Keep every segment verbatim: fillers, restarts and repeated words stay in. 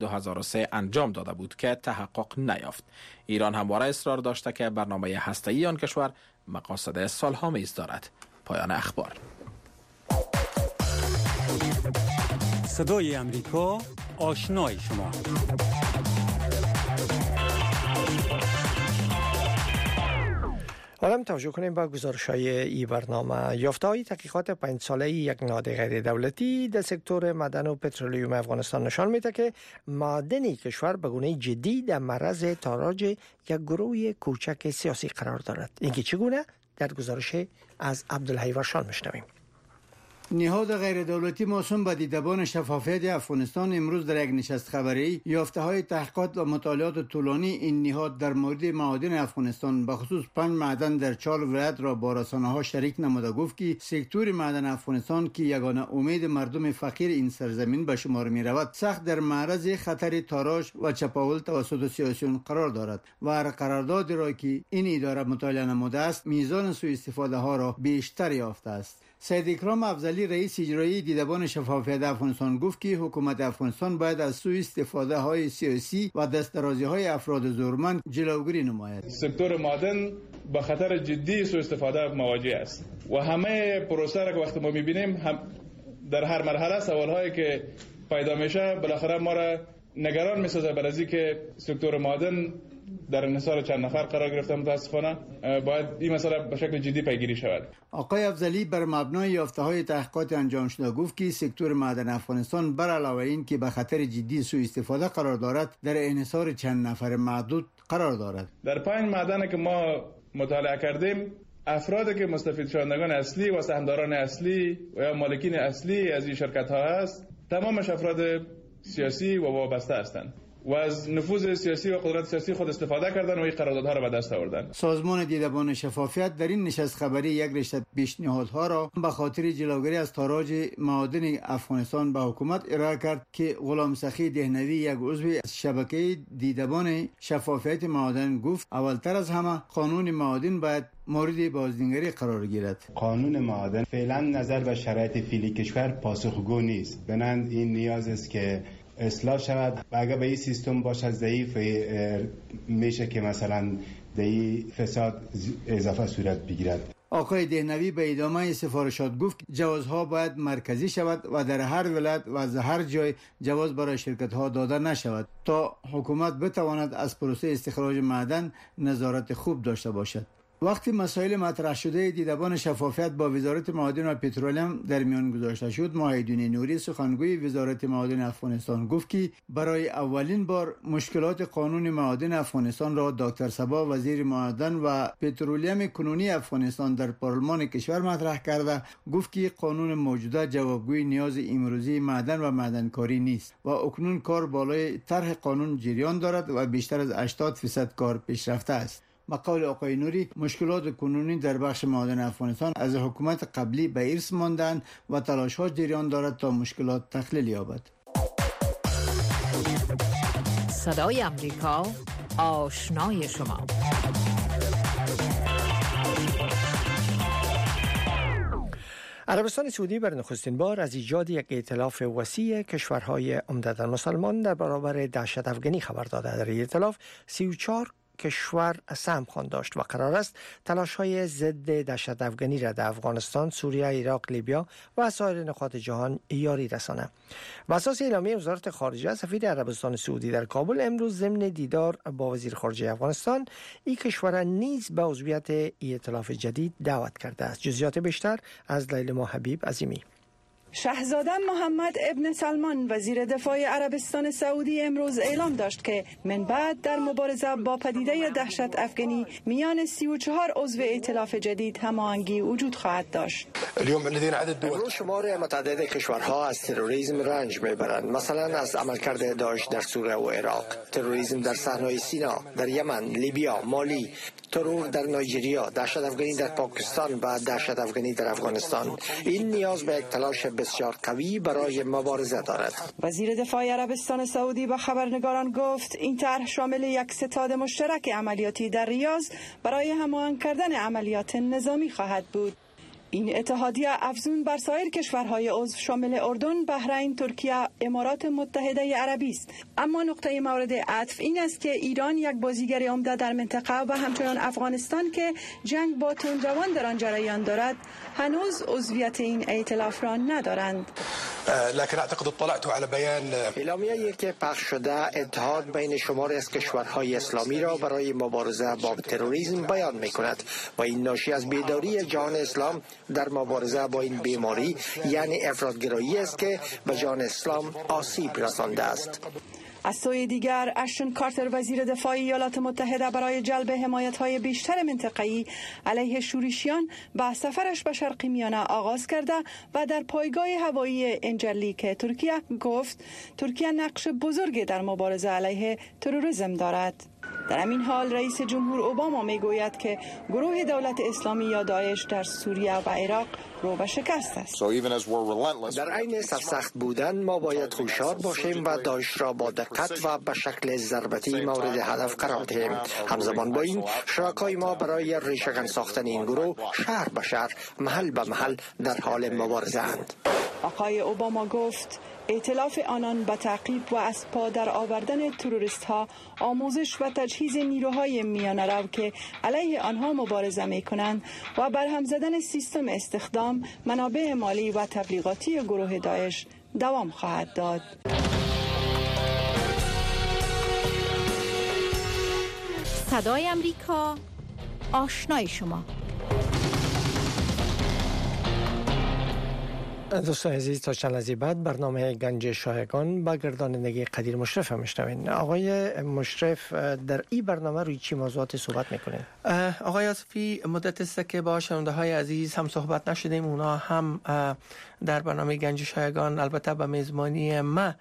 دو هزار و سه انجام داده بود که تحقق نیافت. ایران همواره اصرار داشته که برنامه هسته‌ای آن کشور مقاصد سال‌هامیز دارد. پایان اخبار. صدای امریکا، آشنای شما. حالا توجه کنیم به گزارش‌های این برنامه. یافته‌های تحقیقات پنج ساله یک نهاد غیر دولتی در سکتور معدن و پترولیوم افغانستان نشان می‌دهد که معدن کشور به گونه جدی در معرض تاراج یک گروه کوچک سیاسی قرار دارد. اینکه چگونه در گزارش از عبدالحی ورشان می‌شنویم. نهاد غیر دولتی موسوم به دیدبان شفافیت افغانستان امروز در یک نشست خبری یافته‌های تحقیقات و مطالعات طولانی این نهاد در مورد معادن افغانستان به خصوص پنج معدن در چهار ولایت را با رسانه‌ها شریک نموده گفت که سکتور معدن افغانستان که یگانه امید مردم فقیر این سرزمین به شمار می‌رود سخت در معرض خطر تاراج و چپاول توسط سیاسیون قرار دارد و هر قراردادی را که این اداره مطالعه نموده است میزان سوء استفاده ها را بیشتر یافته است. سید اکرام افضلی رئیس اجرایی دیدبان شفافیت افغانستان گفت که حکومت افغانستان باید از سوء استفاده های سیاسی و دسترازی های افراد زورمند جلوگیری نماید. سکتور معدن با خطر جدی سوء استفاده مواجه است و همه پروسه را که وقتی ما می‌بینیم هم در هر مرحله سوال‌هایی که پیدا میشه بالاخره ما را نگران می‌سازه بر ازی که سکتور معدن در انحصار چند نفر قرار گرفته. متاسفانه باید این مسئله به شکل جدی پیگیری شود. آقای افضلی بر مبنای یافته‌های تحقیقات انجام شده گفت که سکتور معدن افغانستان بر علاوه این که به خطر جدی سوء استفاده قرار دارد در انحصار چند نفر معدود قرار دارد. در پنج معدن که ما مطالعه کردیم افرادی که مستفید شوندگان اصلی و سهامداران اصلی و یا مالکین اصلی از این شرکت‌ها هست تمامش افراد سیاسی و وابسته هستند و از نفوذ سیاسی و قدرت سیاسی خود استفاده کردن و این قراردادها را به دست آوردن. سازمان دیدبان شفافیت در این نشست خبری یک رشته پیشنهادها را به خاطر جلوگیری از تاراج معادن افغانستان به حکومت ارائه کرد که غلام سخی دهنوی یک عضو شبکه دیدبان شفافیت معادن گفت اولتر از همه قانون معادن باید مورد بازنگری قرار گیرد. قانون معادن فعلا نظر به شرایط فعلی کشور پاسخگو نیست. بنابراین این نیاز است که اصلاح شود. اگر به این سیستم باشد ضعیف میشه که مثلا در این فساد اضافه صورت بگیرد. آقای دهنوی به ادامه سفارشات گفت جوازها باید مرکزی شود و در هر ولایت و از هر جای جواز برای شرکت ها داده نشود تا حکومت بتواند از پروسه استخراج معدن نظارت خوب داشته باشد. وقتی مسائل مطرح شده دیدبان شفافیت با وزارت معادن و پترولیوم در میان گذاشته شد، ماهیدین نوری سخنگوی وزارت معادن افغانستان گفت که برای اولین بار مشکلات قانون معادن افغانستان را دکتر صبا وزیر معادن و پترولیوم کنونی افغانستان در پارلمان کشور مطرح کرده گفت که قانون موجوده جوابگوی نیاز امروزی معدن و معدنکاری نیست و اکنون کار بالای طرح قانون جریان دارد و بیشتر از هشتاد درصد کار پیشرفته است. مقال آقای نوری مشکلات کنونی در بخش معادن افغانستان از حکومت قبلی به ارث ماندن و تلاش‌ها جریان دارد تا مشکلات تخلیل یابد. صدای امریکا، آشنای شما. عربستان سعودی بر نخستین بار از ایجاد یک ائتلاف وسیع کشورهای عمدتاً مسلمان در برابر دهشت افغانی خبر داده. در این ائتلاف سی و چهار کشور سهم خوان داشت و قرار است تلاش‌های ضد دهشت افغانی را در افغانستان، سوریه، عراق، لیبیا و سایر نقاط جهان یاری رسانه. بر اساس اعلامیه وزارت خارجه، سفیر عربستان سعودی در کابل امروز ضمن دیدار با وزیر خارجه افغانستان این کشور نیز به عضویت ائتلاف جدید دعوت کرده است. جزئیات بیشتر از لیلا حبیب عظیمی. شاهزاده محمد ابن سلمان وزیر دفاع عربستان سعودی امروز اعلام داشت که من بعد در مبارزه با پدیده دهشت افغانی میان سی و چهار عضو ائتلاف جدید هماهنگی وجود خواهد داشت. امروز شمار متعدد کشورها از تروریسم رنج میبرند، مثلا از عملکرد داعش در سوریه و عراق، تروریسم در صحرای سینا، در یمن، لیبیا، مالی، ترور در نایجریا، دهشت افغانی در پاکستان و دهشت افغانی در افغانستان. این نیاز به یک تلاش بسیار قوی برای مبارزه دارد. وزیر دفاع عربستان سعودی با خبرنگاران گفت این طرح شامل یک ستاد مشترک عملیاتی در ریاض برای هماهنگ کردن عملیات نظامی خواهد بود. این اتحادیه افزون بر سایر کشورهای عضو شامل اردن، بحرین، ترکیه، امارات متحده عربی است. اما نقطه مورد عطف این است که ایران یک بازیگر عمده در منطقه و همچنان افغانستان که جنگ با تندروان در آن جریان دارد هنوز عضویت این ائتلاف را ندارند. لكن اعتقد اطلعت على بیان اعلامیه‌ای که پخش شده اتحاد بین شماری از کشورهای اسلامی را برای مبارزه با تروریسم بیان می‌کند و این ناشی از بیداری جهان اسلام در مبارزه با این بیماری یعنی افراط‌گرایی است که به جهان اسلام آسیب رسانده است. از سوی دیگر اشتون کارتر وزیر دفاع ایالات متحده برای جلب حمایت‌های بیشتر منطقه‌ای علیه شورشیان با سفرش به شرق میانه آغاز کرده و در پایگاه هوایی انجلیک ترکیه گفت ترکیه نقش بزرگی در مبارزه علیه تروریسم دارد. در همین حال رئیس جمهور اوباما میگوید که گروه دولت اسلامی یا داعش در سوریه و عراق رو به شکست است. در عین سرسخت بودن ما باید هوشیار باشیم و داعش را با دقت و به شکل ضربتی مورد هدف قرار دهیم. همزمان با این شرکای ما برای ریشه‌کن ساختن این گروه شهر به شهر، محل به محل در حال مبارزه اند. آقای اوباما گفت ائتلاف آنان به تعقیب و از پا در آوردن تروریست ها، آموزش و تجهیز نیروهای میانه رو که علیه آنها مبارزه می کنند و برهم زدن سیستم استخدام، منابع مالی و تبلیغاتی گروه داعش دوام خواهد داد. صدای امریکا، آشنای شما. دوستان عزیز، تا چند لحظه بعد برنامه گنج شایگان با گردانندگی قدیر مشرف میشنوین. آقای مشرف، در این برنامه روی چی موضوعات صحبت میکنین؟ آقای آصفی، مدت است که با شنونده های عزیز هم صحبت نشدیم. اونا هم در برنامه گنج شایگان البته به میزبانی ما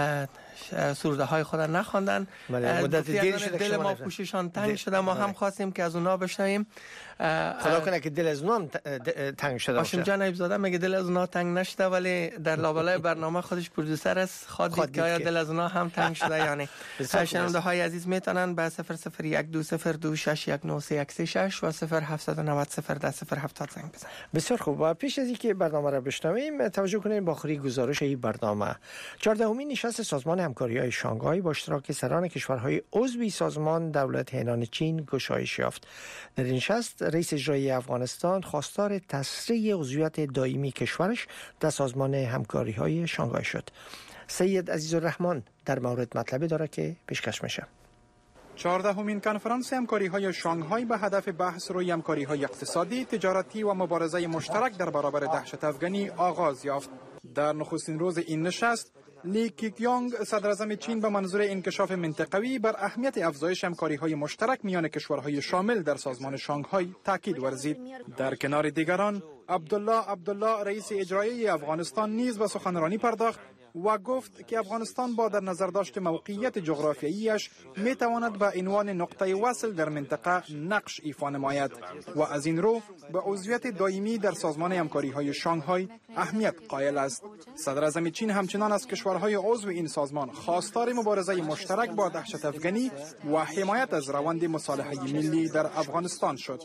سروده های خود نخواندن. مدت دیر شده دل ما پوششان تنگ شده. ما هم خواستیم که از اونا بشنویم. خدا کنه که دل از اونا تنگ شده باشه. هاشم جان عیبزاده میگه دل از اونا تنگ نشده، ولی در لابلای برنامه خودش پرودوسر است، خواهد که آیا دل از اونا هم تنگ شده یعنی. شنونده های عزیز میتونن به صفر صفر یک دو صفر دو شش یک نه سه یک سه شش و صفر هفت نه صفر صفر ده صفر هفتاد زنگ بزنن. بسیار خوب. و پیش از اینکه برنامه را بشنویم توجه کنیم با آخرین گزارش این برنامه. چهاردهمین نشست سازمان همکاری‌های شانگهای با اشتراک سران کشورهای عضو سازمان دولت حیران چین گشایش یافت. در این نشست رئیس اجرایی افغانستان خواستار تسریع عضویت دائمی کشورش در سازمان همکاری‌های شانگهای شد. سید عزیزالرحمن در مورد مطلبی داره که پیشکش میشه. چهاردهمین کنفرانس همکاری‌های شانگهای به هدف بحث روی همکاری‌های اقتصادی، تجارتی و مبارزه مشترک در برابر دهشت افغانی آغاز یافت. در نخستین روز این نشست لی کیکیانگ صدراعظم چین به منظور انکشاف منطقوی بر اهمیت افزایش همکاری‌های مشترک میان کشورهای شامل در سازمان شانگهای تاکید ورزید. در کنار دیگران عبدالله عبدالله رئیس اجرایی افغانستان نیز به سخنرانی پرداخت و گفت که افغانستان با در نظر داشت موقعیت جغرافیاییش می تواند به عنوان نقطه وصل در منطقه نقش ایفا نماید و از این رو به عضویت دائمی در سازمان همکاری‌های شانگهای اهمیت قائل است. صدراعظم چین همچنان از کشورهای عضو این سازمان خواستار مبارزه مشترک با دهشت افغانی و حمایت از روند مصالحه ملی در افغانستان شد.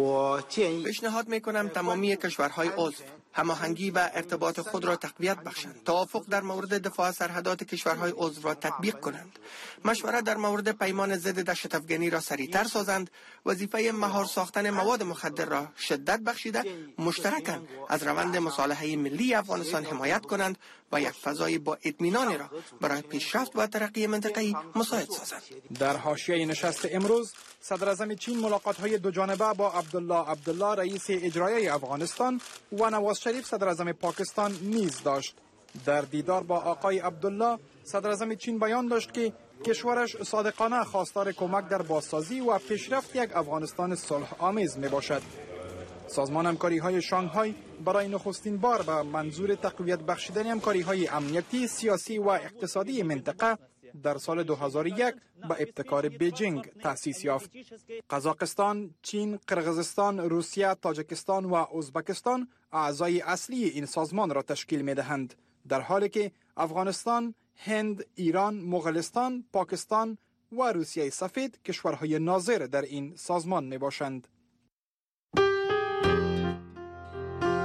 پیشنهاد میکنم تمامی کشورهای عضو هماهنگی و ارتباط خود را تقویت بخشند، توافق در مورد دفاع سرحدات کشورهای عضو را تطبیق کنند، مشورت در مورد پیمان ضد دهشت افغانی را سریعتر سازند، وظیفه مهار ساختن مواد مخدر را شدت بخشیده مشترکاً از روند مصالحه ملی افغانستان حمایت کنند و یک فضای با اطمینان را برای پیشرفت و ترقی منطقه‌ای مساعد سازند. در حاشیه نشست امروز صدراعظم چین ملاقات‌های دو جانبه با عبدالله عبدالله رئیس اجرایی افغانستان و نواز شریف صدراعظم پاکستان نیز داشت. در دیدار با آقای عبدالله صدراعظم چین بیان داشت که کشورش صادقانه خواستار کمک در بازسازی و پیشرفت یک افغانستان صلح آمیز می باشد. سازمان همکاری‌های شانگهای برای نخستین بار به منظور تقویت بخشیدن همکاری‌های امنیتی، سیاسی و اقتصادی منطقه در سال دو هزار و یک به ابتکار بیجینگ تأسیس یافت. قزاقستان، چین، قرقیزستان، روسیه، تاجیکستان و ازبکستان اعضای اصلی این سازمان را تشکیل می‌دهند، در حالی که افغانستان، هند، ایران، مغولستان، پاکستان و روسیه سفید کشورهای ناظر در این سازمان می‌باشند.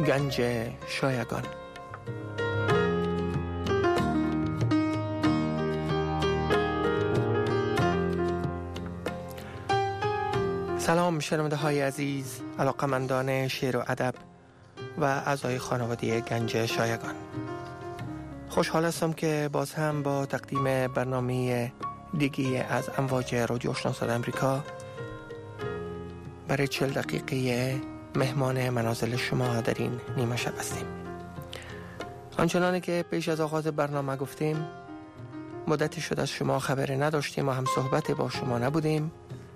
گنج شایگان. سلام شنونده های عزیز، علاقمندان شعر و ادب و اعضای خانواده گنج شایگان. خوشحال هستم که باز هم با تقدیم برنامه دیگه از امواج رادیو آشنا صدای امریکا برای چهل دقیقه مهمان منازل شما در این نیمه شب هستیم. آنچنانه که پیش از آغاز برنامه گفتیم، مدتی شد از شما خبری نداشتیم و هم صحبت با شما نبودیم.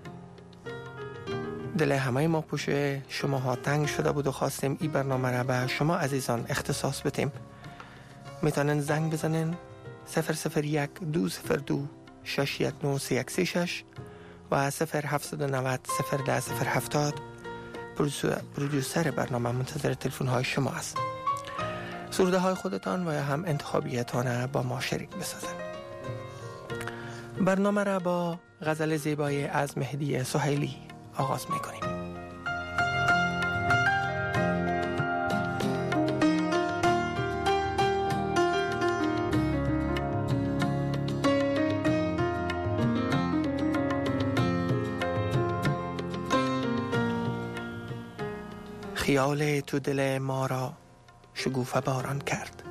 دل همه ما پوش شما ها تنگ شده بود و خواستیم این برنامه را به شما عزیزان اختصاص بدیم. میتونن زنگ بزنن صفر صفر یک دو صفر دو شش یک نه سه یک سه شش و صفر هفت نه صفر صفر ده صفر هفتاد. پرودیوسر برنامه منتظر تلفن های شما است. سروده های خودتان و یا هم انتخابیتان با ما شریک بسازن. برنامه را با غزل زیبای از مهدی سهیلی آغاز میکنیم. خیال تو دل ما را شگوفه باران کرد.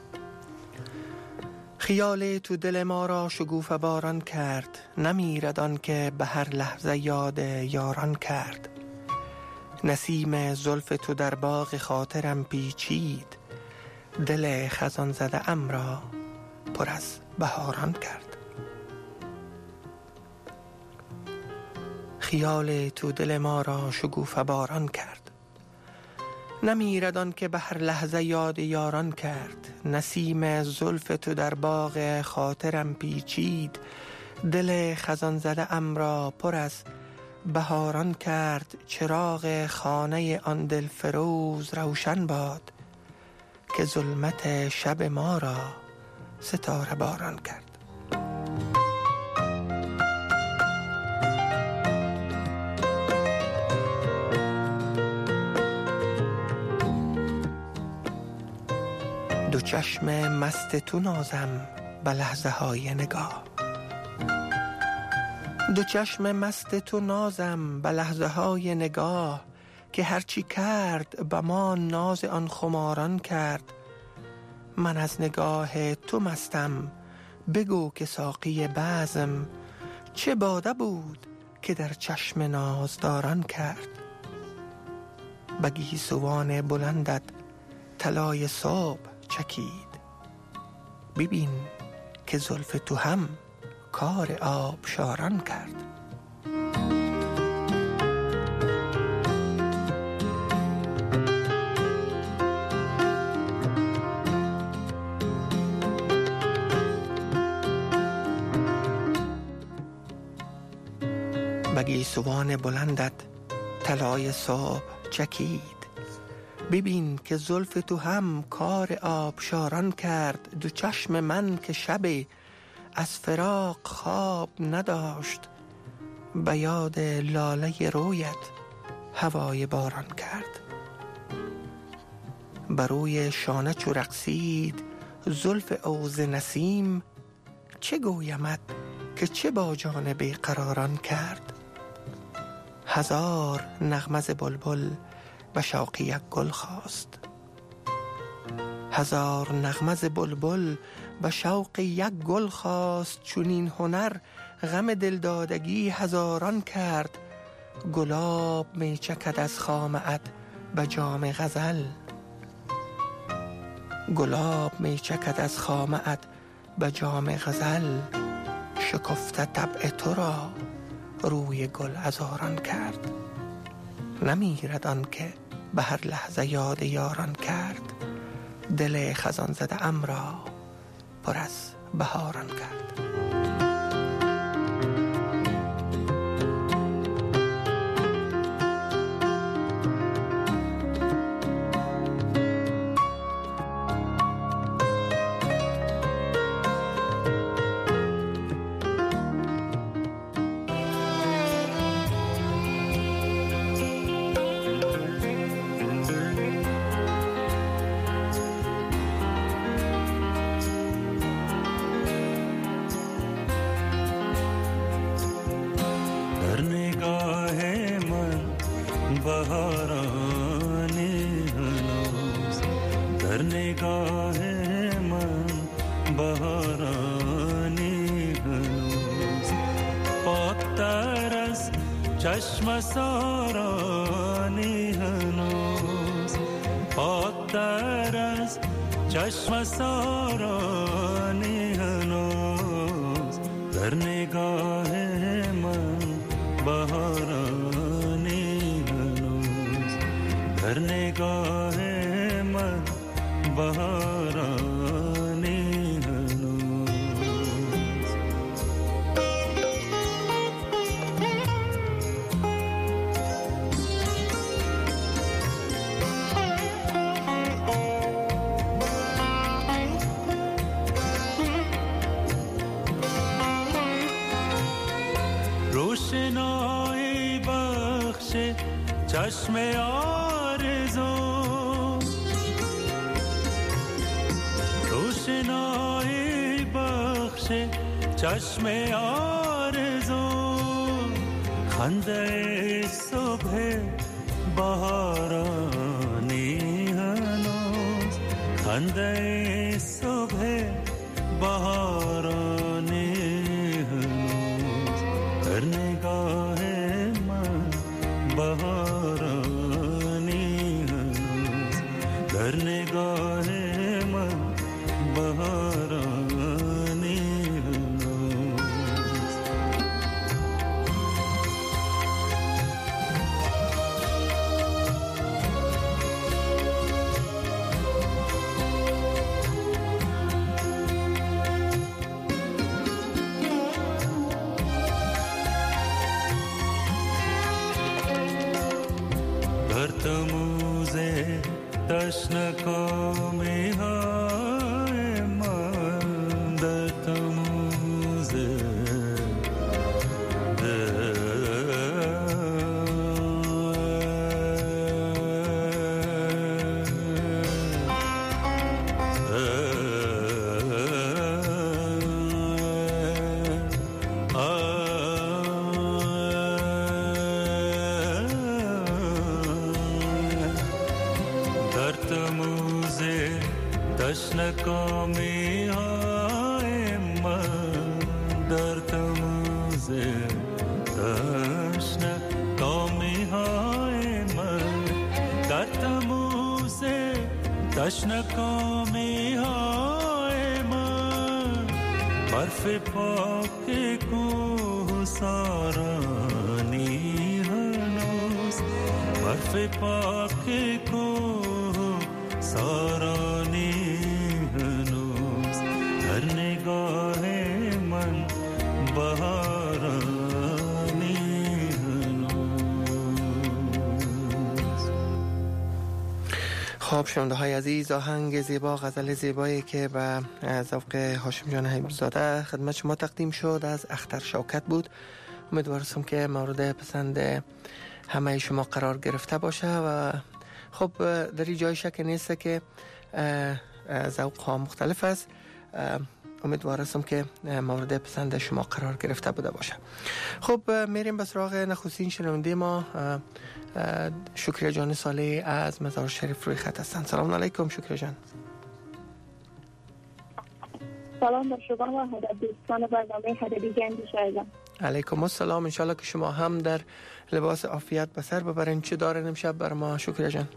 خیال تو دل ما را شگوفه باران کرد. نمیرد آن که به هر لحظه یاد یاران کرد. نسیم زلف تو در باغ خاطرم پیچید. دل خزان زده ام را پر از بهاران کرد. خیال تو دل ما را شگوفه باران کرد. نمیرد آن که به هر لحظه یاد یاران کرد. نسیم زلف تو در باغ خاطرم پیچید. دل خزان زده ام را پر از بهاران کرد. چراغ خانه آن دل فروز روشن باد که ظلمت شب ما را ستاره باران کرد. دو چشم مست تو نازم به لحظه های نگاه. دو چشم مست تو نازم به لحظه های نگاه که هرچی کرد به ما ناز آن خماران کرد. من از نگاه تو مستم، بگو که ساقی بزم چه باده بود که در چشم نازداران کرد. به گیسوان بلندت طلای صبح چکید. ببین که زلف تو هم کار آبشاران کرد. به گیسوان بلندت طلای صبح چکید. ببین که زلف تو هم کار آبشاران کرد. دو چشم من که شب از فراق خواب نداشت. به یاد لاله رویت هوای باران کرد. بر روی شانه چو رقصید زلف اوز نسیم. چه گویمت که چه با جان بیقراران کرد. هزار نغمه ز بلبل به شوق یک گل خواست. هزار نغمه ز بلبل به شوق یک گل خواست. چون این هنر غم دلدادگی هزاران کرد. گلاب می چکد از خامه‌ات به جام غزل. گلاب می چکد از خامه‌ات به جام غزل. شکفته طبع تو را روی گل هزاران کرد. نمیرد آن که به هر لحظه یاد یاران کرد. دل خزان زده ام را پر از بهاران کرد. چشم سارانی هنوز پاکتر از چشم سارانی هنوز در نگاه من بهارانی هنوز در نگاه من بهارانی هنوز روشنایی بخش چشم آرزو روشنایی بخش چشم آرزو خنده صبح بهارانی هنوز خنده صبح بهارانی هنوز در نگاه من بهارانی هنوز در نگاه من بهارانی هنوز در تموز تشنکامی های من در تموز تشنکامی های من در تموز تشنکامی های من در تموز تشنکامی های من برف پاک کوه سارانی هنوز برف پاک کوه سارانی هنوز در نگاه من بهارانی هنوز. خب شنونده های عزیز، آهنگ زیبا، غزل زیبایی که به ذوق هاشم جان حبیب‌زاده خدمت شما تقدیم شد از اختر شوکت بود. امیدوارم که مورد پسند همه شما قرار گرفته باشه و خب در این جای شک نیست که ذوق ها مختلف است. امیدوارم که مورد پسند شما قرار گرفته بوده باشه. خب میریم به سراغ نخستین شنونده ما، شکریه جان صالح از مزار شریف روی خط هستند. سلام علیکم شکریه جان. سلام بر شما و دوستان برنامه هدبی گنج شایدم. علیکم السلام. انشالله که شما هم در لباس عافیت به سر ببرین. چه دارین امشب بر ما شکریه جان؟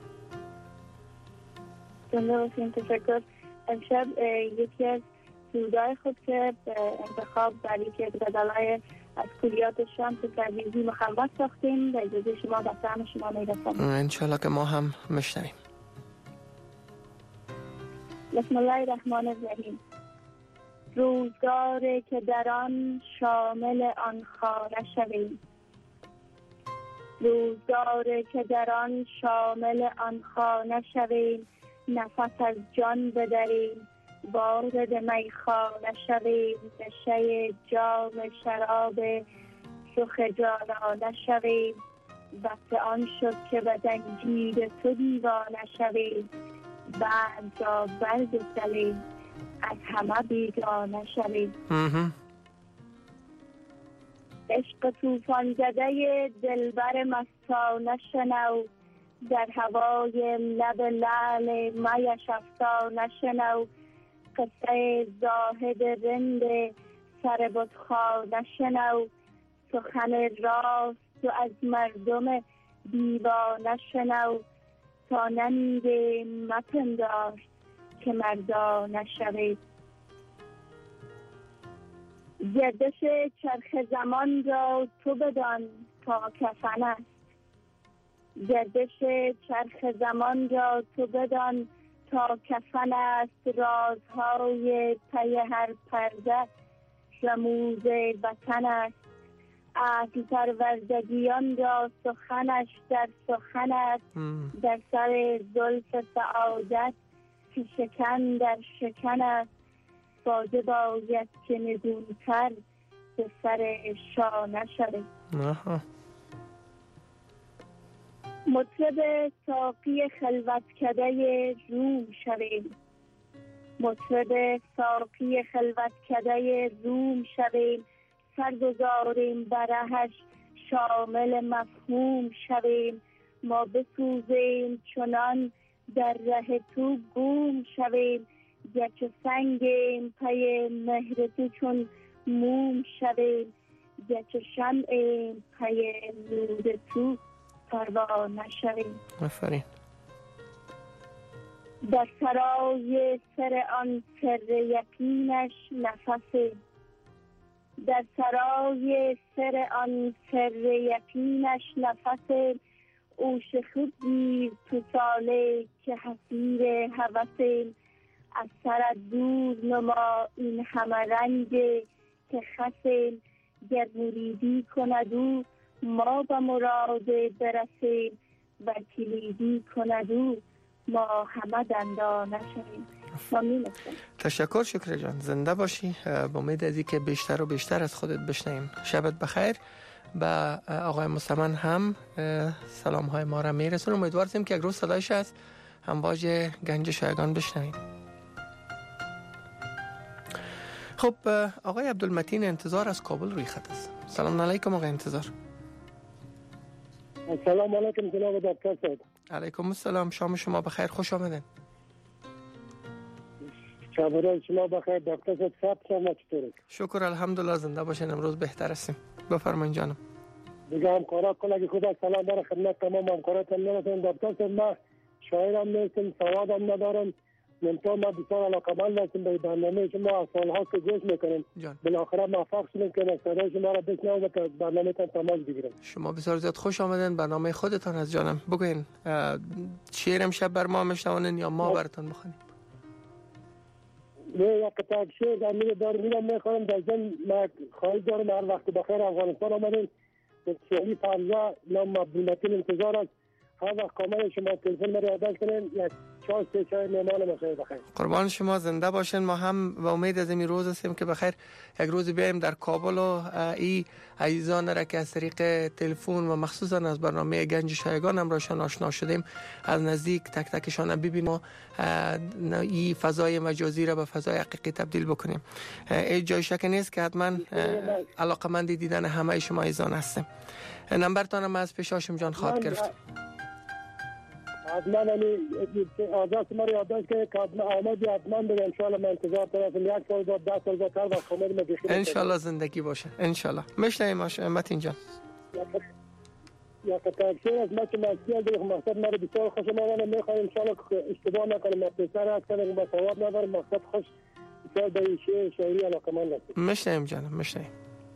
زنده باشین. تشکر. امشب یکی از سودای خود که انتخاب برای که بدلای از کلیات شمس ترویزی مخلوط ساختیم و اجازه شما به سهم شما میرسم. انشالله که ما هم مشنویم. بسم الله الرحمن الرحیم. روزگاری که در آن شامل آن خانه شویم، روزگاری که در آن شامل آن خانه شویم، نفس از جان بدریم، وارد میخانه شویم، نشه جام شراب رخ جانانه شویم. وقت آن شد که به زنجیر تو دیوانه شویم، بعد را برگسلیم، از همه بیگانه شویم. عشق طوفان زده دلبر مستانه شنو، در هوای لب لعل میش افسانه شنو. قصه زاهد رند سر بتخانه شنو، سخن راست تو از مردم دیوانه شنو، تا نمیره مپندار که مردانه شوید. گردش چرخ زمان را تو بدان تا کفن است، گردش چرخ زمان را تو بدان تا کفن است. رازهای پی هر پرده رموز وطن است. عقل پروردگیان را سخنش در سخن است. در سر زلف سعادت که شکن در شکن است. باده باید که نگونتر به سر شانه شده. مطرب ساقی خلوت کده روم شویم، مطرب ساقی خلوت کده روم شویم. سرگذاریم برهش شامل مفهوم شویم. ما بسوزیم چنان در ره تو گم شویم. گرچه سنگیم پی مهر تو چون موم شویم. گرچه شمعیم پی نور تو پروانه شویم. آفرین. در سرای سر آن سر یقینش نفسیم، در سرای سر آن سر یقینش نفسیم. او شخود گیر تو ساله که حسیر هوسیم. از سر دور نما این همه رنگ که خسیم. گر مریدی کند او ما به مراد برسیم، و کلیدی کند او ما همه دندانه شویم. ممنونم. تشکر شکر جان، زنده باشی. با امید از که بیشتر و بیشتر از خودت بشنویم. شبت بخیر. به آقای مستمن هم سلام های ما را میرسونم. امیدواریم که یک روز صدایش از امواج گنج شایگان بشنویم. خب آقای عبدالمتین انتظار از کابل روی خط است. سلام علیکم آقای انتظار. سلام علیکم جناب دکتر صاحب. علیکم السلام، شام شما بخیر، خوش آمدین. شب روز شما بخیر دکتر صاحب. صحت شما چطوره؟ شکر الحمدلله، زنده باشین. امروز بهتر هستیم. بفرمایید جانم. دیگه همکارا کلاگی خدا سلام برای خدمت تمام همکاراتون میرسونم. دکتر صاحب ما شاعرم نیستم، سوادم ندارم، منتها ما بسیار علاقه‌مند هستیم به برنامه شما. از سال‌ها که گوش میکنیم، بالاخره موفق شدیم که صدای شما را بشنویم و تا برنامه‌تان تماس بگیریم. شما بسیار زیاد خوش آمدین. برنامه خودتان از جانم بگوین. شعر امشب بر ما میشنوین یا ما براتون بخونیم؟ نه، یک کتاب شعر در میگه دار میرم میخوام. در ضمن ما خواهی دارم هر وقت بخیر افغانستان آمدین. شعری فرزا نام عبدالمتین انتظار است. هر وقت کامل شما تلفن مرا یادداشت کنین. یک چای سه چای مهمان بخیر بخیر. قربان شما، زنده باشین. ما هم و امید از این روز هستیم که بخیر یک روز بیایم در کابل و ای عزیزان را که از طریق تلفن و مخصوصا از برنامه گنج شایگان همراهشان آشنا شدیم از نزدیک تک تکشان ببینیم و این فضای مجازی را به فضای حقیقی تبدیل بکنیم. ای جای شک نیست که حتما علاقه‌مند دیدن همه شما عزیزان هستیم. نمبرتان هم از پیش هاشم جان خواهد گرفت. حتما امی آزاد ما رو یادداشت کنید که حتما آمدی حتما بگم. انشاءالله من انتظار دارم. یک سال بعد ده سال بعد هر وقت کامل ما بخیر. انشالله زندگی باشه. انشالله. میشنویم متین جان. یا کتاب شعر از ما که مسئله دیگه مقصد ما رو بسیار خوش آمدن. میخوایم انشالله اشتباه نکنیم. ما پسر هست کنیم با ثواب ندارم. مقصد خوش بسیار به این شعر شاعری علاقه‌مند هستیم. میشنویم جانم، میشنویم.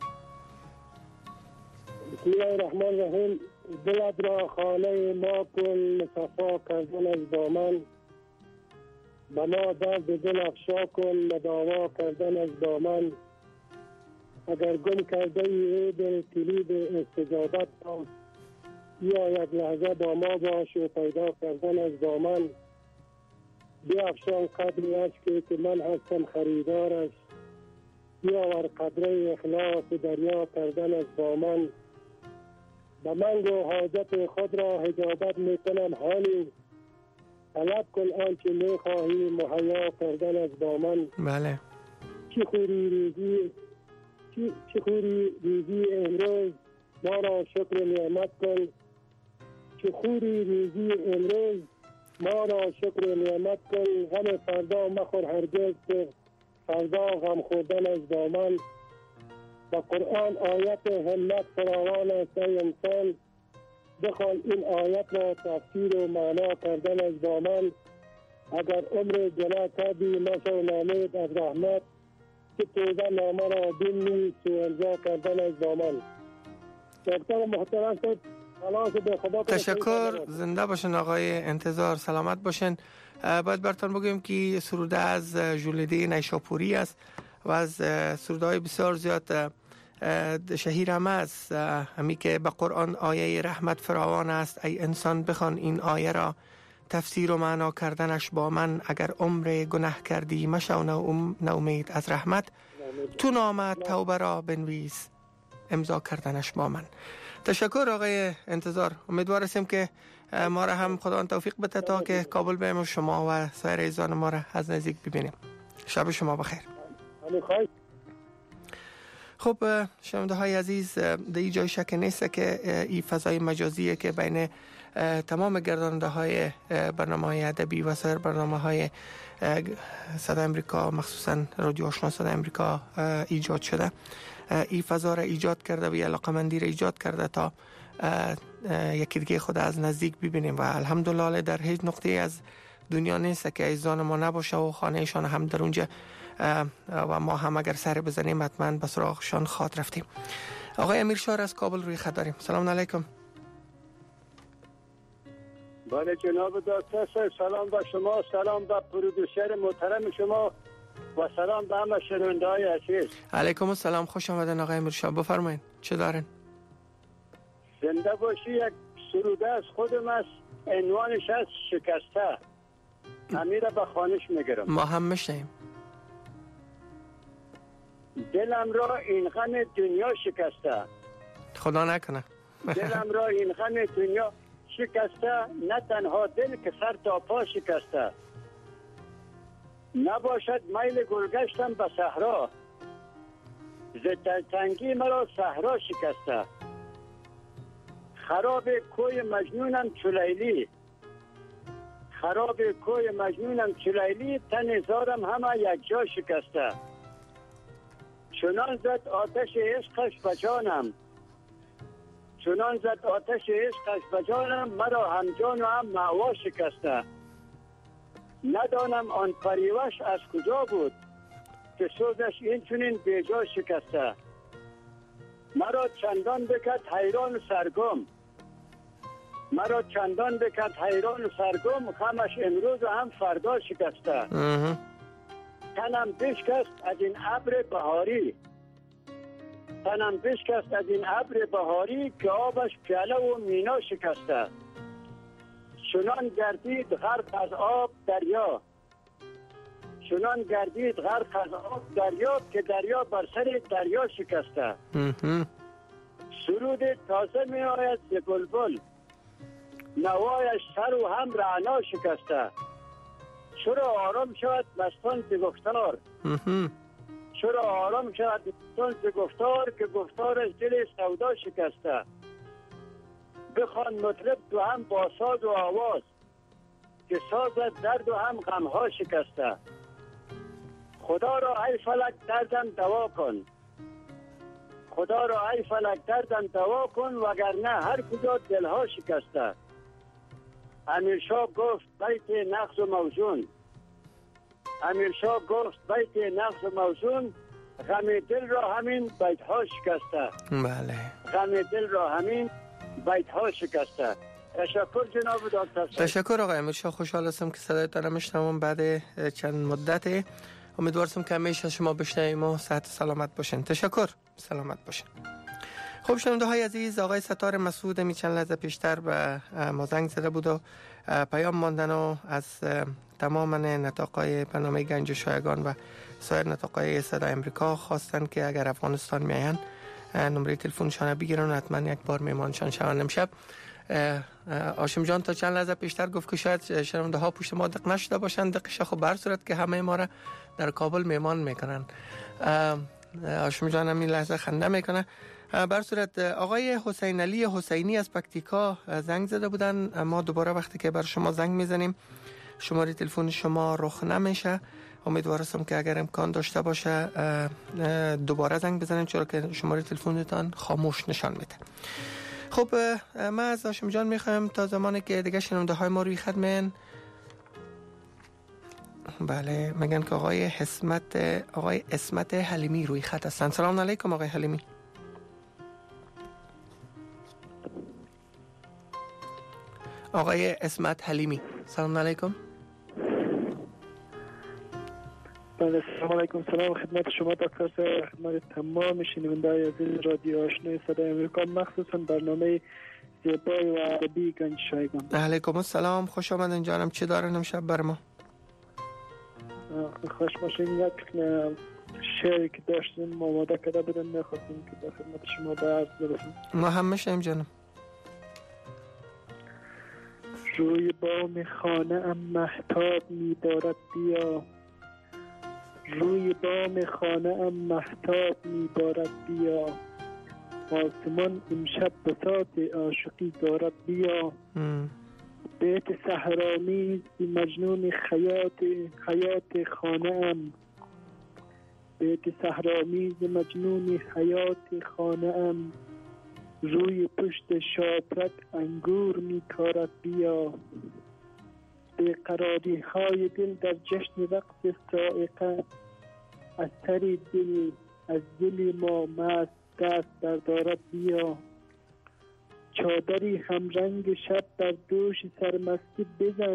بسم الله الرحمن الرحیم. دلت را خانه ما کن مصفا کردن از دامن. به ما درد دل افشا کن مداوا کردن از دامن. اگر گم کرده ای دل کلید استجابت را، یا یک لحظه با ما باش و پیدا کردن از دامن. بیافشان قدری اشکی که من هستم خریدارش، بیاور قدره اخلاص دریا کردن از دامن. به من گو حاجت خود را حجابت میکنم حالی، طلب کن آنچه میخواهی مهیا کردن از دامن. بله. چی خوری ریزی چی, چی خوری ریزی امروز ما را شکر نعمت کن. چی خوری ریزی امروز ما را شکر نعمت کن. غم فردا مخور هرگز که فردا غم خوردن از دامن. با قرآن آیت همت فراوان است ای انسان، بخوان این آیت را تفسیر و معنا کردن از با من. اگر عمر گناه کردی مشو نامید از رحمت، که توبه نامه را بینی سوالجا کردن از با من. دکتر محترم شد. تشکر، زنده باشن آقای انتظار، سلامت باشن. باید براتون بگویم که سروده از جولده نیشاپوری است و از سروده های بسیار زیاد شهیر هم است، همی که به قرآن آیه رحمت فراوان است ای انسان، بخوان این آیه را تفسیر و معنا کردنش با من. اگر عمر گناه کردی مشو نومید از رحمت، تو نامه توبه را بنویس امضا کردنش با من. تشکر آقای انتظار. امیدوار هستیم که ما را هم خدا توفیق بده تا که کابل بیم شما و سایر عزیزان ما را از نزدیک ببینیم. شب شما بخیر. خب شنونده های عزیز، در این جای شک نیست که این فضای مجازیه که بین تمام گرداننده های برنامه های ادبی و سایر برنامه های صدای امریکا، مخصوصا رادیو آشنا صدای امریکا ایجاد شده. این فضا را ایجاد کرده و علاقمندی را ایجاد کرده تا یکی دیگه خود از نزدیک ببینیم و الحمدلله در هیچ نقطه از دنیا نیست که عزیزان ما نباشه و خانهشان هم در اونجا و ما هم اگر سر بزنیم حتما به سراغشان خواهد رفتیم. آقای امیرشاه از کابل روی خط داریم. سلام علیکم. بله جناب دکتر، سلام به شما، سلام به پرودوسر محترم شما و سلام به همه شنونده های عزیز. علیکم السلام، خوش آمدین آقای امیرشاه، بفرمایید چه دارین؟ زنده باشی. یک سروده از خودم است، عنوانش از شکسته. امیر به خوانش میگیرم. ما هم میشنیم. دلم را این غم دنیا شکسته، خدا نکنه. دلم را این غم دنیا شکسته، نه تنها دل که سر تا پا شکسته. نباشد میل گلگشتم به صحرا، ز تنگی مرا صحرا شکسته. خراب کوی مجنونم چلیلی، خراب کوی مجنونم چلیلی، تن زارم همه یک جا شکسته. چنان زد آتش عشقش به جانم، چنان زد آتش عشقش به جانم، مرا هم جان و هم معوا شکسته. ندانم آن پریوش از کجا بود که سوزش این چنین بیجا شکسته. مرا چندان بکرد حیران و سرگم، مرا چندان بکرد حیران و سرگم، غمش امروز و هم فردا شکسته. تنم بشکست از این ابر بهاری، تنم بشکست از این ابر بهاری، که آبش پیاله و مینا شکسته. چنان گردید غرق از آب دریا، چنان گردید غرق از آب دریا، که دریا بر سر دریا شکسته. سرود تازه می آید ز بلبل، نوایش سر و هم رعنا شکسته. چرا آرام شود مستان ز گفتار، چرا آرام شود مستان ز گفتار، که گفتارش دل سودا شکسته. بخوان مطرب تو هم با ساز و آواز، که سازت درد و هم غمها شکسته. خدا را ای فلک دردم دوا کن، خدا را ای فلک دردم دوا کن، وگرنه هر کجا دلها شکسته. امیرشاه گفت بیت نقص و موزون، امیرشاه گفت بیت نقص و موزون، غم دل را همین بیت ها شکسته. بله، غم دل را همین بیت ها شکسته. تشکر جناب دکتر. تشکر آقای امیرشاه، خوشحال هستم که صدایتان را میشنوم بعد چند مدت. امیدوارم که همیشه شما بشنویم و صحت سلامت باشین. تشکر، سلامت باشین. خب شنونده های عزیز، آقای ستار مسعود می چند لحظه پیشتر به ما زنگ زده بود و پیام ماندن و از تمام نطاقای برنامه گنج شایگان و سایر نطاقای صدای امریکا خواستن که اگر افغانستان میاین نمره تلفنشان بگیرن، حتما یک بار میمانشان شوند. امشب آشم جان تا چند لحظه پیشتر گفت که شاید شنونده ها پشت ما دق نشده باشن. دقیقش خب بر صورت که همه ما را در کابل میمان میکنن. آشم جان همین لحظه خنده میکنه. بر صورت آقای حسین علی حسینی از پکتیکا زنگ زده بودن. ما دوباره وقتی که بر شما زنگ میزنیم شماره تلفن شما رخ نمیشه. امیدوارم که اگر امکان داشته باشه دوباره زنگ بزنید، چرا که شماره تلفنتان خاموش نشان میده. خب ما از هاشم جان میخوایم تا زمانی که دیگه شنونده های ما روی خط من بله میگن که آقای حسمت آقای اسمت حلیمی روی خط هستن. سلام علیکم آقای حلیمی. آقای اسمت حلیمی سلام علیکم. بله سلام علیکم. سلام خدمت شما دکتر صاحب، خدمت تمام شنونده‌های عزیز رادیو آشنای صدای آمریکا، مخصوصا برنامه زیبای و ادبی گنج شایگان. علیکم السلام، خوش آمدین جانم. چی دارن امشب بر ما؟ خوش باشین. یک شعری که داشتیم آماده کرده بودن، می‌خواستیم که در خدمت شما به عرض برسیم. ما هم میشیم جانم. روی بام خانه ام مهتاب می‌بارد بیا، روی بام خانه ام مهتاب می‌بارد بیا، آسمان امشب بساط عاشقی دارد بیا. بیت سحرآمیز مجنون خیاط خیاط خانه ام، بیت سحرآمیز مجنون حیات خانه ام، روی پشت شاطرت انگور می‌کارد بیا. بیقراری های دل در جشن رقص سائقه، از سر دل از دل ما مست دست بردارد بیا. چادری همرنگ شب بر دوش سرمستی بزن،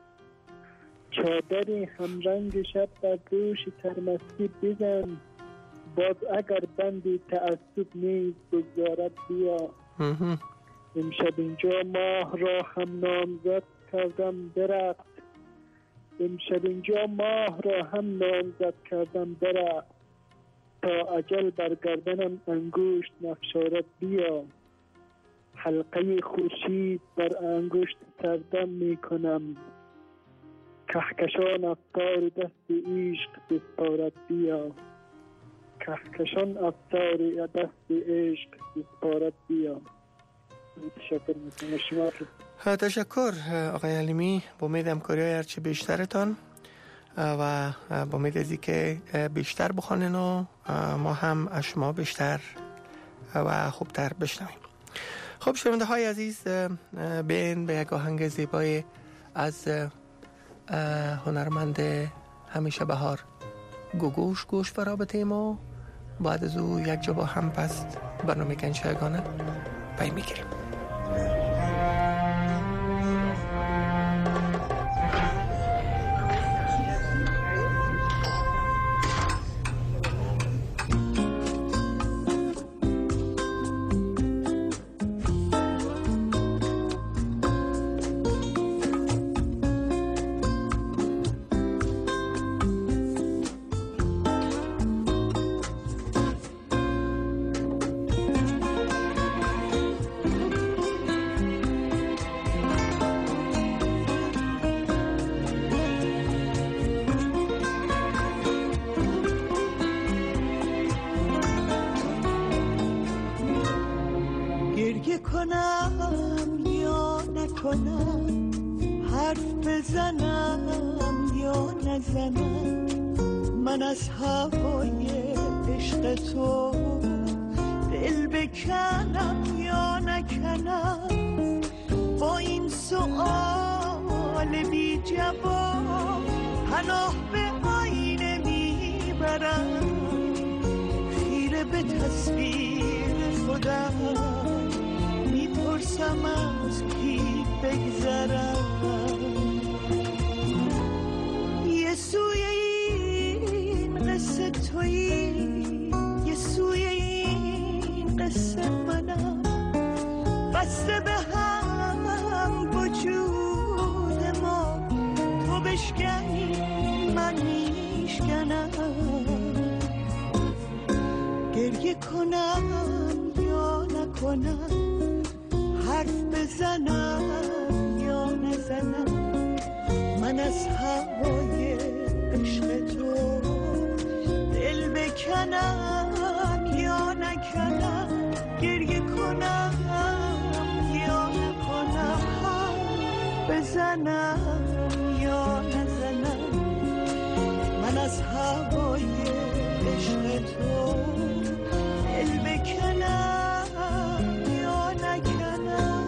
چادری همرنگ شب بر دوش سرمستی بزن، باز اگر بندی تعصب نیز بگذارد بیا. امشب اینجا ماه را هم نامزد کردم درخت، امشب اینجا ماه را هم نامزد کردم درخت، تا اجل بر گردنم انگشت نفشارد بیا. حلقه خورشید بر انگشت سردم می کنم، کهکشان افسار دست عشق بسپارد بیا، کهکشان افسار دست عشق بسپارد بیا. تشکر میکنم شما. تشکر آقای حلیمی. با امید همکاری های هرچی بیشترتان و با امید ازی که بیشتر بخوانین و ما هم از شما بیشتر و خوبتر بشنویم. خب شنونده های عزیز، بین به یک آهنگ زیبای از هنرمند همیشه بهار گوگوش گوش برابطه ما، بعد از او یک جا با هم پس برنامه گنج شایگانه پی میگیریم. کنم یا نکنم، حرف بزنم یا نزنم، من از هوای عشق تو دل بکنم یا نکنم، با این سؤال بی جواب پناه به آینه میبرم، خیره به تصویر خودم میپرسم از کی بگذرم، یه سوی این قصه تویی، یه سوی این قصه منم، بسته به هم وجود ما، تو بشکنی من میشکنم، گریه کنم یا نکنم، حرف بزنم یا نزنم، من از هوای عشق تو دل بکنم یا نکنم، گریه کنم یا نکنم، حرف بزنم یا هوای عشق تو دل بکنم یا نکنم.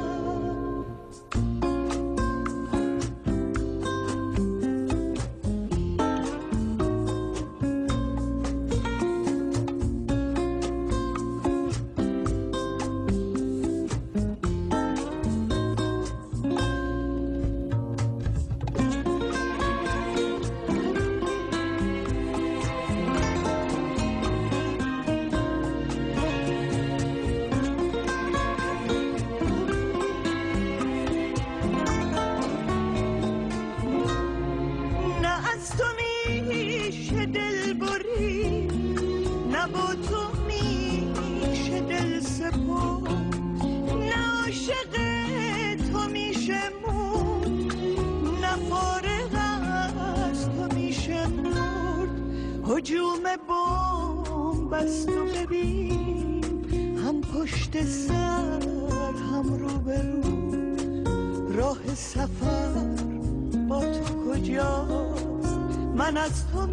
هجوم بمب است و ببین هم پشت سر هم رو به رو. راه سفر با تو کجاست؟ من از تو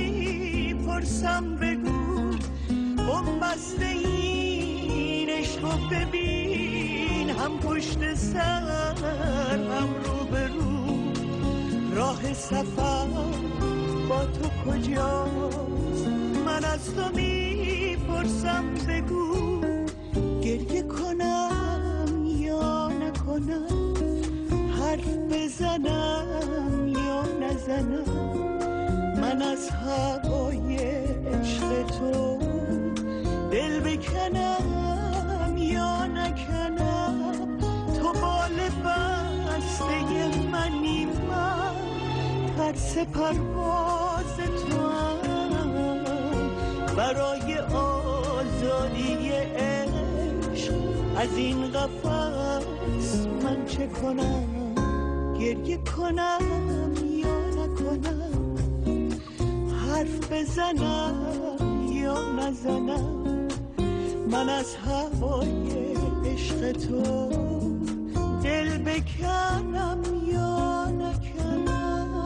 میپرسم بگو. بمب است این عشق و ببین هم پشت سر هم رو به رو. راه سفر با تو کجاست؟ من از تو میپرسم بگو. گریه کنم یا نکنم، حرف بزنم یا نزنم. من از هوای عشق تو دل بکنم یا نکنم. تو بال بسته منی، من ترس پرواز تو هم. برای آزادی عشق از این قفس من چه کنم؟ گریه کنم یا نکنم، حرف بزنم یا نزنم. من از هوای عشق تو دل بکنم یا نکنم.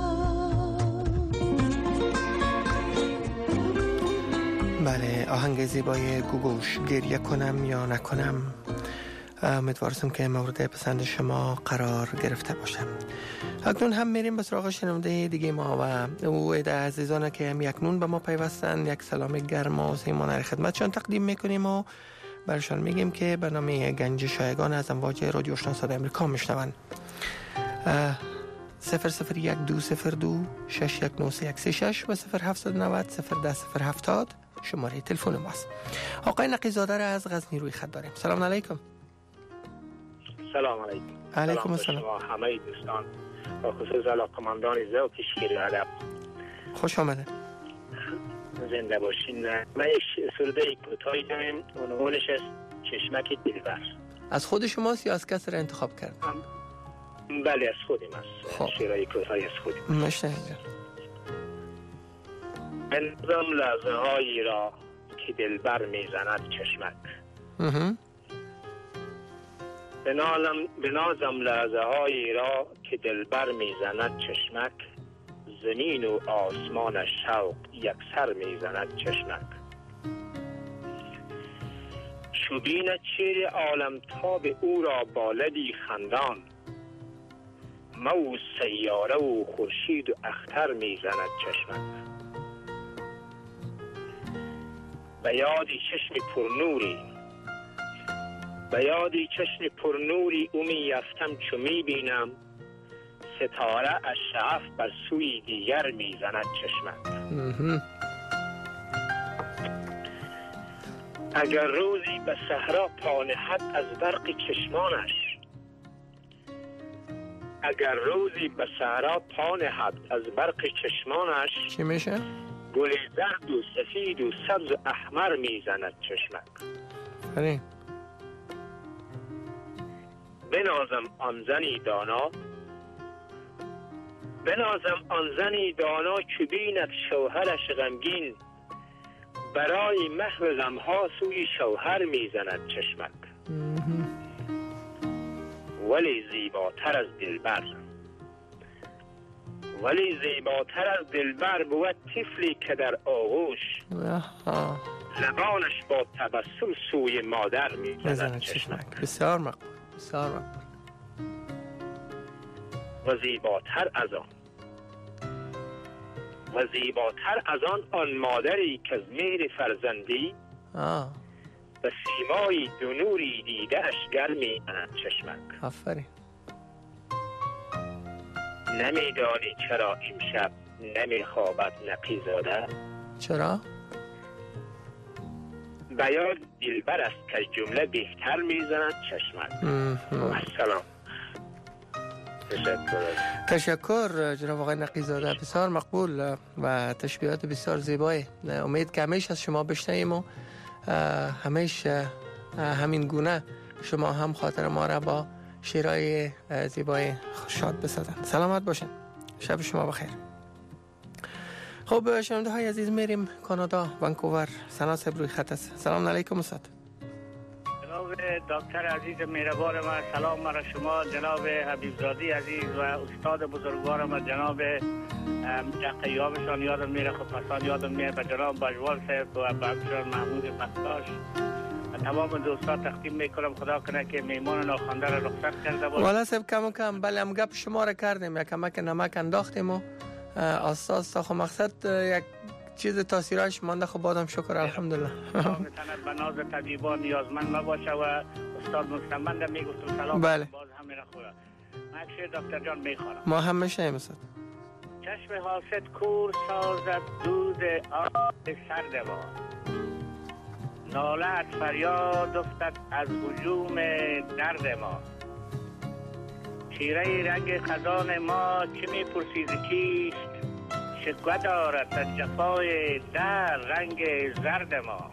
بله، آهنگ زیبای گوگوش، گریه کنم یا نکنم. امیدوارم که مورد پسند شما قرار گرفته باشم. اکنون هم میریم به سراغ شنونده دیگه ما و او عده عزیزان که هم یکنون به ما پیوستن. یک سلام گرم و سیمانه خدمتشان تقدیم میکنیم و برشان میگیم که به نام گنج شایگان از امواج رادیو آشنا صدای امریکا میشنون. صفر صفر یک دو صفر دو شش یک نو سه یک سه شش و صفر هفت نه صفر صفر ده صفر هفتاد شماره تلفن ماست. آقای نقیزاده را از غزنی روی خط داریم. سلام علیکم. سلام علیکم. علیکم السلام. شما همه دوستان و خصوص علاقمندان ذوق شعر ادب، خوش آمده. زنده باشین. من یک سروده کوتاهی دارم، عنوانش است چشمک دلبر. از خود شماست یا از کسی را انتخاب کرد؟ بله، از خودم است. شعرهای کوتاهی از خودم. مشتاقم. بنازم لحظه هایی را که دلبر میزند چشمک. بنازم بنازم لحظه هایی را که دلبر میزند چشمک. زمین و آسمان شوق یک سر میزند چشمک. شبین چیر عالم تاب او را بالدی خندان. مو سیاره و خورشید و اختر میزند چشمک. به یادی چشم پرنوری به یادی چشم پرنوری او میفتم چو میبینم. ستاره از شعف بر سوی دیگر میزند چشمک. اگر روزی به صحرا پا نهد از برق چشمانش. اگر روزی به صحرا پا نهد از برق چشمانش. چی میشه؟ گل زرد و سفید و سبز و احمر میزند چشمک. آره. بنازم آن زنی دانا بنازم آن زنی دانا چو بیند شوهرش غمگین. برای محو غمها سوی شوهر میزند چشمک. ولی زیباتر از دلبر ولی زیباتر از دلبر بود طفلی که در آغوش لبانش با تبسم سوی مادر می‌زند چشمک. بسیار مقبول، بسیار مقبول. و زیباتر از آن و زیباتر از آن آن مادری که از مهر فرزندی آه. و سیمایی دو نوری دیده اش گرمی کند چشمک. آفرین. نمیدانی چرا امشب نمیخوابد نقی زاده؟ چرا؟ بیاد دلبر است که جمله بهتر میزند چشمک. السلام. تشکر. تشکر جناب آقای نقیزاده، بسیار مقبول و تشبیهات بسیار زیبایی. امید که همیشه از شما بشنویم و همیشه همین گونه شما هم خاطر ما را با شعرهای زیبای شاد بسازند. سلامت باشین، شب شما بخیر. خب شنونده های عزیز، میریم کانادا، ونکوور. سنا صاحب روی خط است. سلام علیکم استاد. جناب دکتر عزیز مهربان ما، سلام مرا شما جناب حبیبزادی عزیز و استاد بزرگوار ما جناب قیامشان یادم میره، خب پسان یادم میره، به جناب بجوال صاحب و به همچنان محمود مقداش تمام دوستان تقدیم میکنم. خدا کنه که میمان ناخوانده را رخصت کرده باشه. والا صاحب کم کم بله هم گپ شما را کردیم، یک کمک نمک انداختیم و آستا آستا خب مقصد یک چیز تاثیرش مانده. خب بادم شکر الحمدلله. میتونه به ناز طبیبان نیازمند نباشه و استاد مستمند میگفتم سلام. بله. باز همین خوره. مکشه دکتر جان میخوام. ما هم میشنیم استاد. چشم حاسد کور سازد دود آب سرد ما، نالت فریاد افتد از هجوم درد ما، چیره رنگ خزان ما چه میپرسید کیست، شکوه دارد از جفای در رنگ زرد ما،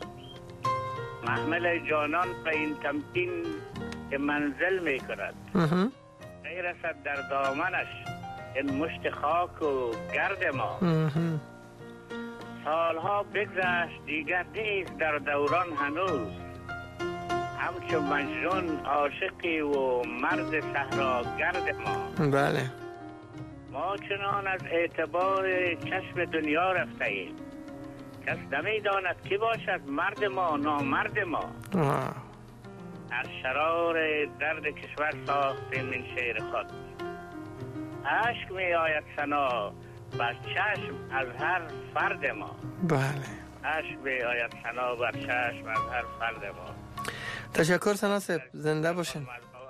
محمل جانان به این تمکین که منزل میکند، میرسد در دامنش این مشت خاک و گرد ما، سالها بگذشت دیگر نیست در دوران هنوز، همچون مجنون عاشقی و مرد صحراگرد ما. بله. ما چنان از اعتبار چشم دنیا رفته ایم، کس نمیداند کی باشد مرد ما نامرد ما. آه. از شرار درد کشور ساختیم این شعر خود، عشق می آید سنا بر چشم از هر فرد ما. بله. عشق می آید سنا بر چشم از هر فرد ما. تشکر سنا صاحب، زنده باشین.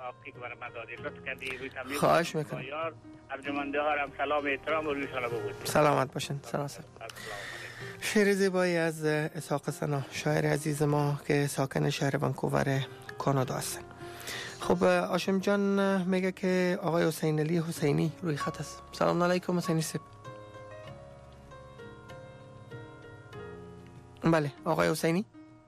خواهش میکنم. ارجمنده ها هم سلام احترام و روی سلام بود. سلامت باشین سنا صاحب. شعر زیبایی از اسحاق سنا، شاعر عزیز ما که ساکن شهر ونکوور کانادا هستن. خب آشم جان میگه که آقای حسین علی حسینی روی خط است. سلام علیکم حسینی صاحب. بله آقای حسینی.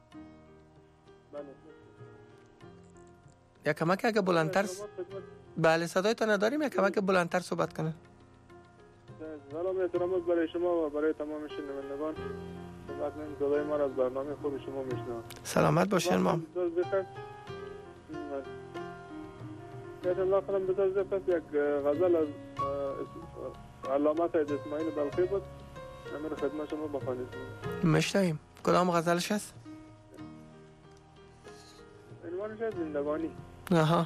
یا کمک اگه بلندتر س... بله صدایتون نداریم، یا کمک بلندتر صحبت کنه. سلام احترامات برای شما و برای تمام شنوندگان. متن صدای ما را از برنامه خوب شما میشنوم. سلامت باشین ما. بیت الله کنم بذار زفت یک غزل از علامه سید اسماعیل بلخی بود، امیر خدمت شما بخوانید. مشتایم. کدام غزلش هست؟ عنوانش از زندگانی. آها.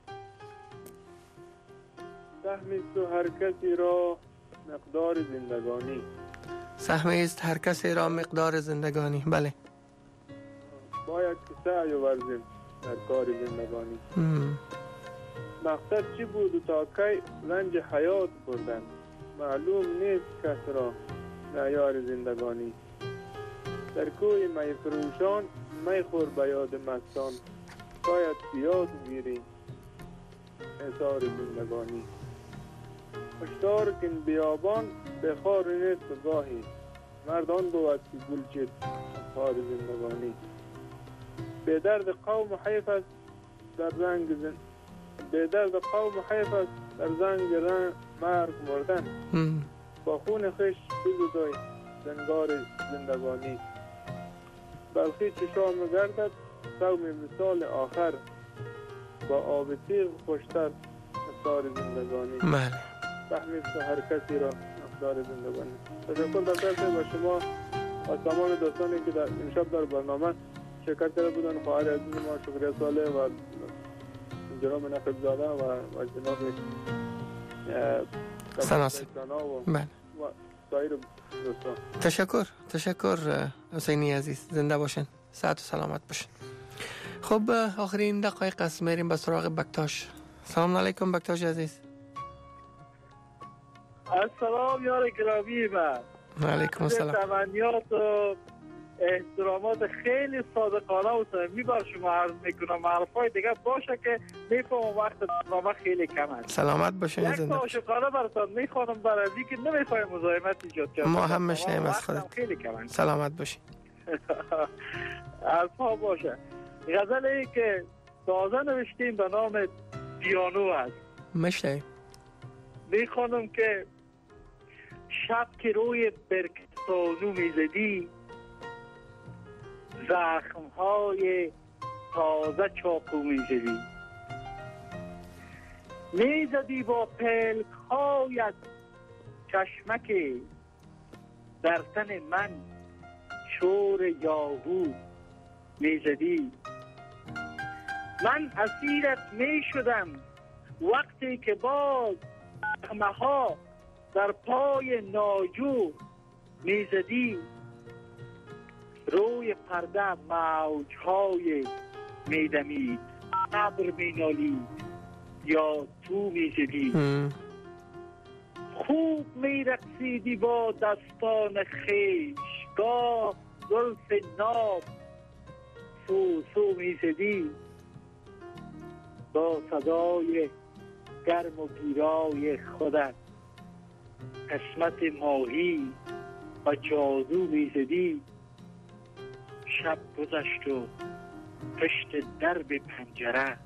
سهمی است و هر کسی را مقدار زندگانی. سهمی است هر کسی را مقدار زندگانی. بله. باید که سعی ورزیم در کار زندگانی. ام. مقصد چی بود و تا کی رنج حیات بردن، معلوم نیست کس را معیار زندگانی. در کوی می فروشان می خور به یاد مستان، شاید بیاد گیری اثار زندگانی. هشدار کن بیابان به خار نیست گاهی، مردان بود که گل چید خار زندگانی. به درد قوم حیف است در زنگ زن... به درد قوم حیف است در زنگ رنگ مرگ مردن. با خون خش بزدای زنگار زندگانی. بلخی چشام گردد قوم مثال آخر، با آب تیغ خوشتر اثار زندگانی. بله. تحمیل هر کسی را افدار زندگانی. تشکر دکتر صاحب و شما و تمام دوستانی که در امشب در برنامه شرکت کرده بودن. خواهر عزیز ما شکریه صالح و جناب نقیب زاده و, و جناب سناسب و, و سایر دوستان. تشکر تشکر حسینی عزیز، زنده باشین، صحت و سلامت باشین. خب آخرین دقایق است، میریم به سراغ بکتاش. سلام علیکم بکتاش عزیز. السلام یار گرامی من. علیکم السلام. تمنیات و احترامات خیلی صادقانه و صمیمی بر شما عرض میکنم. حرفای دیگه باشه که میفهمم وقت برنامه خیلی کم است. سلامت باشین. یک تا عاشقانه براتون میخوانم برای اینکه نمیخوایم مزاحمت ایجاد کنم. ما هم مشنیم از خودت. خیلی کم است. سلامت باشین. الفا باشه. غزلی که تازه نوشتیم به نام پیانو است. مشنیم. میخوانم که شب که روی برکتانو میزدی، زخمهای تازه چاقو میزدی، میزدی با پلکهایت چشمک در تن من شور یاهو میزدی. من اسیرت میشدم وقتی که باز زخمه ها در پای ناجو میزدی. روی پرده موجهای میدمید، ابر مینالید یا تو میزدی. خوب میرقصیدی با دستان خیش، گاه زلف ناب سو سو میزدی. با صدای گرم و گیرای خودت قسمت ماهی و جادو میزدی. شب گذشت و پشت درب پنجره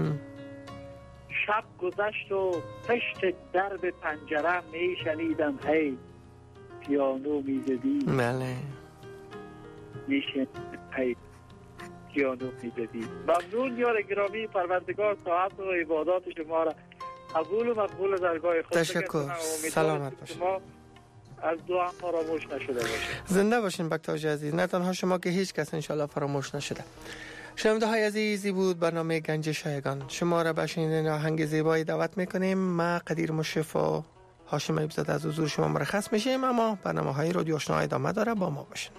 شب گذشت و پشت درب پنجره میشنیدم هی پیانو میزدی. بله میشنیدم هی پیانو میزدی. ممنون یار گرامی، پروردگار طاعت و عبادات شما را قبول و مقبول درگاه خود. تشکر، سلامت باشید. از دعا فراموش نشده باشه. زنده باشین بکتاش عزیز، نه تنها شما که هیچ کس انشالله فراموش نشده. شنونده های عزیزی بود برنامه گنج شایگان. شما را به شنیدن آهنگ زیبایی دعوت میکنیم. ما قدیر مشرف و هاشم ایبزاده از حضور شما مرخص میشیم، اما برنامه های رادیو آشنا ادامه داره، با ما باشین.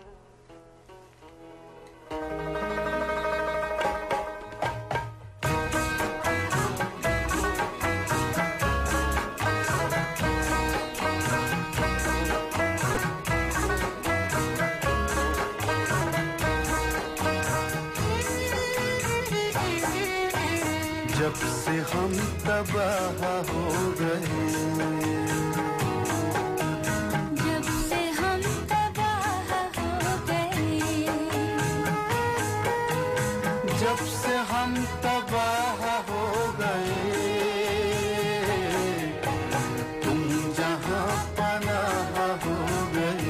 जब से हम तबाह हो गए, जब से हम तबाह हो गए, जब से हम तबाह हो गए, तुम जहां पनाह हो गए।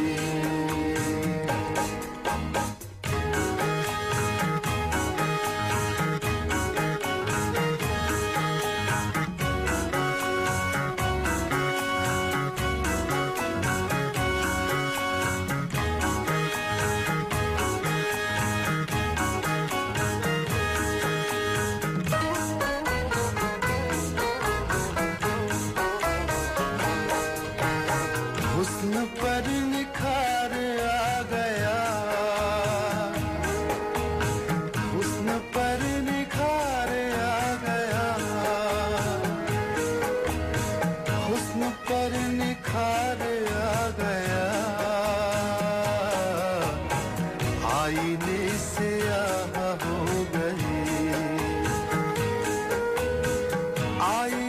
पर निखार आ गया, हुस्न पर निखार आ गया, हुस्न पर निखार आ गया, आईने से आह हो गई, आई